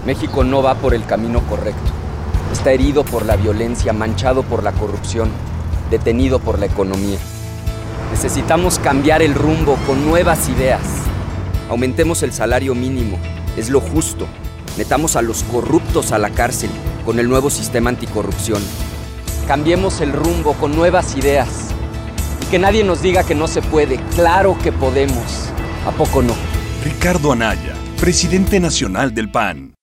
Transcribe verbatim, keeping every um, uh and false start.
México no va por el camino correcto. Está herido por la violencia, manchado por la corrupción, detenido por la economía. Necesitamos cambiar el rumbo con nuevas ideas. Aumentemos el salario mínimo, es lo justo. Metamos a los corruptos a la cárcel con el nuevo sistema anticorrupción. Cambiemos el rumbo con nuevas ideas. Y que nadie nos diga que no se puede. Claro que podemos. ¿A poco no? Ricardo Anaya, presidente nacional del P A N.